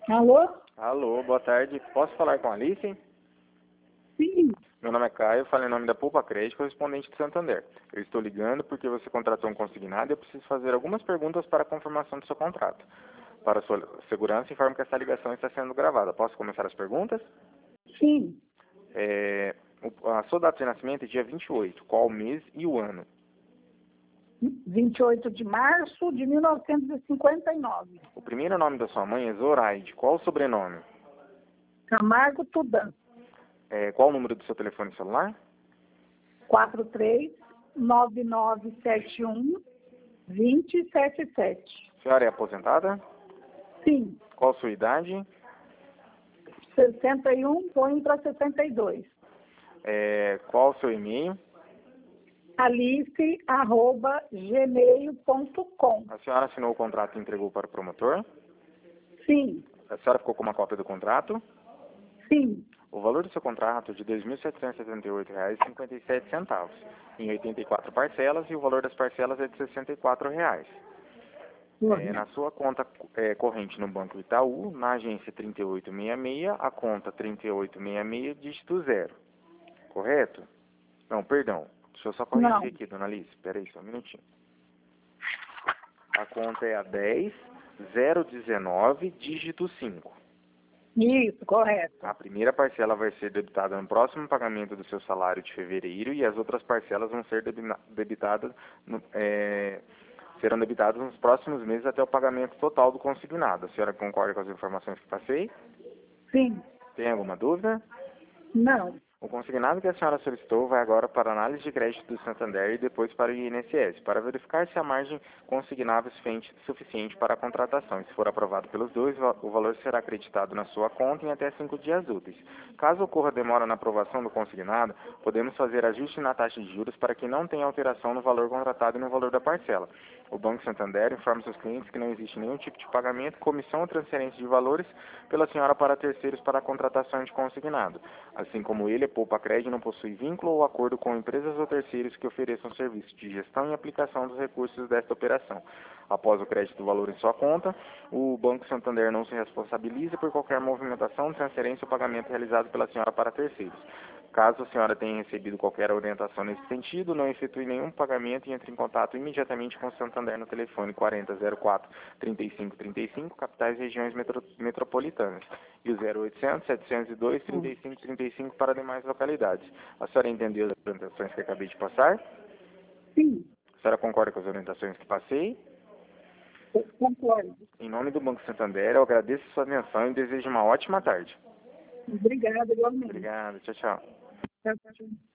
Alô? Alô, boa tarde. Posso falar com a Alice? Sim. Meu nome é Caio, falo em nome da Poupa Crédito, correspondente de Santander. Eu estou ligando porque você contratou um consignado e eu preciso fazer algumas perguntas para a confirmação do seu contrato. Para sua segurança, informo que essa ligação está sendo gravada. Posso começar as perguntas? Sim. A sua data de nascimento é dia 28. Qual o mês e o ano? 28 de março de 1959. O primeiro nome da sua mãe é Zoraide. Qual o sobrenome? Camargo Tudan. Qual o número do seu telefone celular? 43-9971-2077. A senhora é aposentada? Sim. Qual a sua idade? 61, põe para 62. Qual o seu e-mail? alice@gmail.com. A senhora assinou o contrato e entregou para o promotor? Sim. A senhora ficou com uma cópia do contrato? Sim. O valor do seu contrato é de R$ 2.778,57, em 84 parcelas, e o valor das parcelas é de R$ 64. Na sua conta corrente no Banco Itaú, na agência 3866, a conta 3866, dígito 0. Correto? Não, perdão. Deixa eu só corrigir Não. aqui, dona Alice. Espera aí só um minutinho. A conta é a 10.019, dígito 5. Isso, correto. A primeira parcela vai ser debitada no próximo pagamento do seu salário de fevereiro e as outras parcelas vão ser serão debitadas nos próximos meses até o pagamento total do consignado. A senhora concorda com as informações que passei? Sim. Tem alguma dúvida? Não. O consignado que a senhora solicitou vai agora para a análise de crédito do Santander e depois para o INSS, para verificar se a margem consignável é suficiente para a contratação. E se for aprovado pelos dois, o valor será acreditado na sua conta em até 5 dias úteis. Caso ocorra demora na aprovação do consignado, podemos fazer ajuste na taxa de juros para que não tenha alteração no valor contratado e no valor da parcela. O Banco Santander informa seus clientes que não existe nenhum tipo de pagamento, comissão ou transferência de valores pela senhora para terceiros para a contratação de consignado. Assim como ele, a Poupa Crédito não possui vínculo ou acordo com empresas ou terceiros que ofereçam serviço de gestão e aplicação dos recursos desta operação. Após o crédito do valor em sua conta, o Banco Santander não se responsabiliza por qualquer movimentação, transferência ou pagamento realizado pela senhora para terceiros. Caso a senhora tenha recebido qualquer orientação nesse sentido, não efetue nenhum pagamento e entre em contato imediatamente com o Santander no telefone 4004-3535, capitais e regiões metropolitanas, e o 0800-702-3535 para demais localidades. A senhora entendeu as orientações que acabei de passar? Sim. A senhora concorda com as orientações que passei? Eu concordo. Em nome do Banco Santander, eu agradeço a sua atenção e desejo uma ótima tarde. Obrigada, igualmente. Obrigado, tchau, tchau. Tchau, tchau.